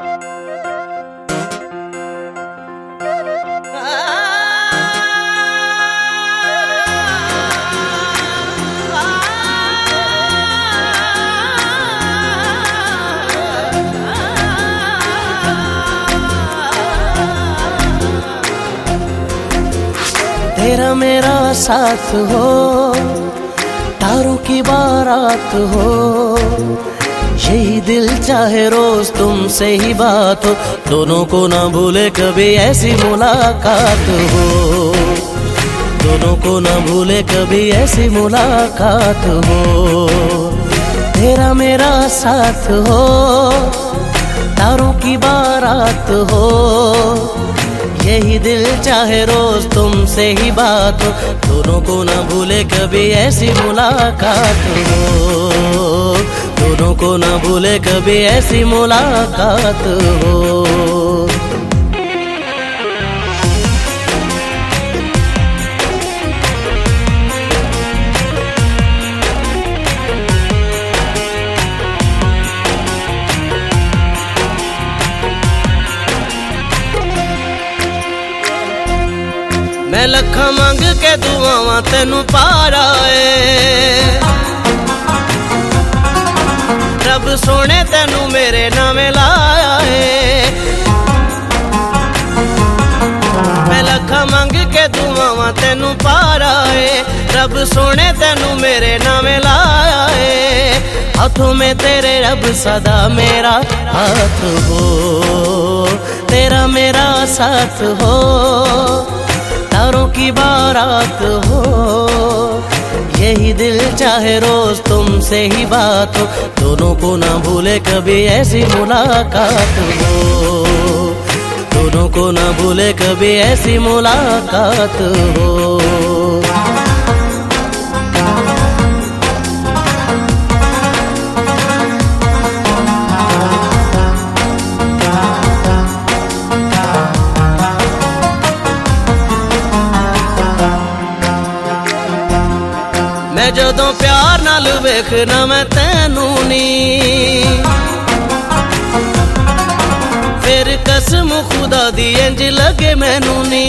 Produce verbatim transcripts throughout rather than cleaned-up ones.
तेरा मेरा साथ हो, तारों की बारात हो, यही दिल चाहे रोज तुमसे ही बात हो, दोनों को ना भूले कभी ऐसी मुलाकात हो, दोनों को ना भूले कभी ऐसी मुलाकात हो। तेरा मेरा साथ हो, तारों की बारात हो, यही दिल चाहे रोज तुमसे ही बात हो, दोनों को ना भूले कभी ऐसी मुलाकात हो, दोनों को ना भूले कभी ऐसी मुलाकात हो। मैं लखा मंग के दुआवां तेनू पारा है, रब सोने तेनू मेरे नामे लाया है। मैं लखा मंग के दुआवां तेनू पारा है, रब सोने तेनू मेरे नामे लाया है। हाथों में तेरे रब सदा मेरा हाथ हो, तेरा मेरा साथ हो, तारों की बारात हो, यही दिल चाहे रोज तुमसे ही बात हो, दोनों को ना भूले कभी ऐसी मुलाकात हो, दोनों को ना भूले कभी ऐसी मुलाकात हो। मैं जदों प्यार नाल वेखना मैं तैनू नी, फिर कसम खुदा दी इंज लगे मैनू नी।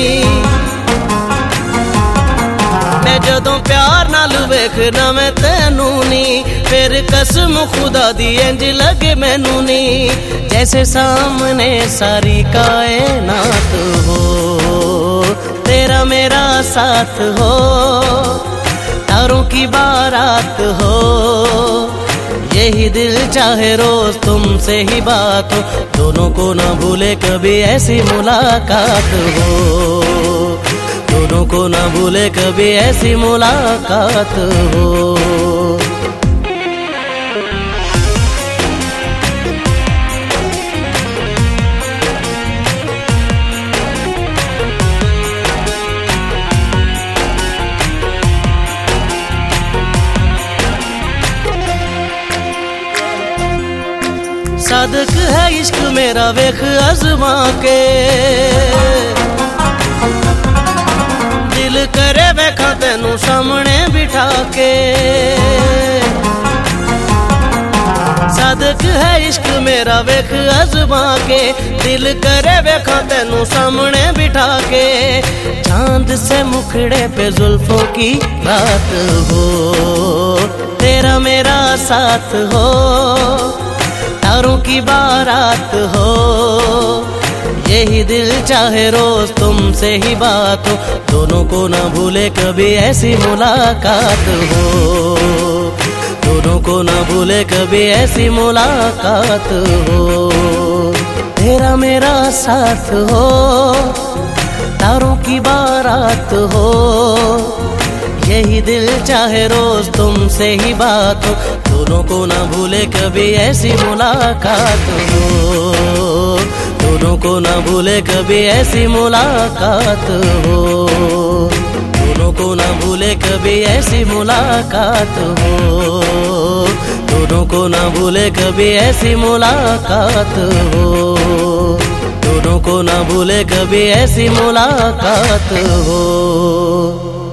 मैं जदों प्यार नाल वेखना मैं तैनू नी, फिर कसम खुदा दी इंज लगे मैनू नी। जैसे सामने सारी कायनात हो, तेरा मेरा साथ हो, तारों की बारात हो, यही दिल चाहे रोज तुमसे ही बात हो, दोनों को ना भूले कभी ऐसी मुलाकात हो, दोनों को ना भूले कभी ऐसी मुलाकात हो। सादक है इश्क मेरा वेख अज़मा के, दिल करे वेखा तेनू सामने बिठा के। सादक है इश्क मेरा वेख अज़मा के, दिल करे वेखा तेनू सामने बिठा के। चांद से मुखड़े पे जुल्फों की रात हो, तेरा मेरा साथ हो, तारों की बारात हो, यही दिल चाहे रोज तुमसे ही बात हो, दोनों को ना भूले कभी ऐसी मुलाकात हो, दोनों को ना भूले कभी ऐसी मुलाकात हो। तेरा मेरा साथ हो, तारों की बारात हो, यही दिल चाहे रोज तुमसे ही बात हो, दोनों को ना भूले कभी ऐसी मुलाकात हो, दोनों को ना भूले कभी ऐसी मुलाकात हो, दोनों को ना भूले कभी ऐसी मुलाकात हो, दोनों को ना भूले कभी ऐसी मुलाकात हो, दोनों को ना भूले कभी ऐसी मुलाकात हो।